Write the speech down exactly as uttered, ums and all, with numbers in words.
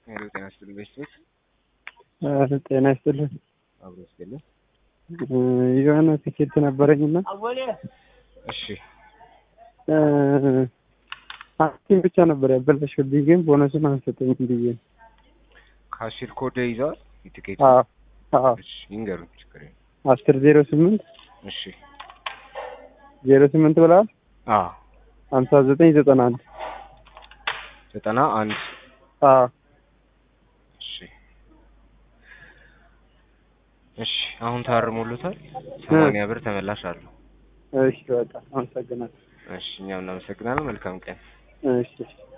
ሄሎ ጤና ይስጥልኝ ቤተሰብ ጤና ይስጥልኝ። አብሮ ይስጥልኝ። የሆነ ትኬት ነበረኝና እሺ አክቲቭ ብቻ ነበር ያበላሽብኝ፣ ግን ቦነሱን አንሰጠኝም ብዬ ነው። ካሽር ኮድ ይዟል የትኬት? አዎ አዎ። እሺ ይንገሩኝ። ችግር የለም። አስር ዜሮ ስምንት እሺ ዜሮ ስምንት ብለዋል። አዎ ሀምሳ ዘጠኝ ዘጠና አንድ ዘጠና አንድ አዎ። እሺ እሺ አሁን ታርሞሉታል። ሰማንያ ብር ተመላሽ አለው። እሺ በቃ አመሰግናለሁ። እሺ እኛም እናመሰግናለን። መልካም ቀን። እሺ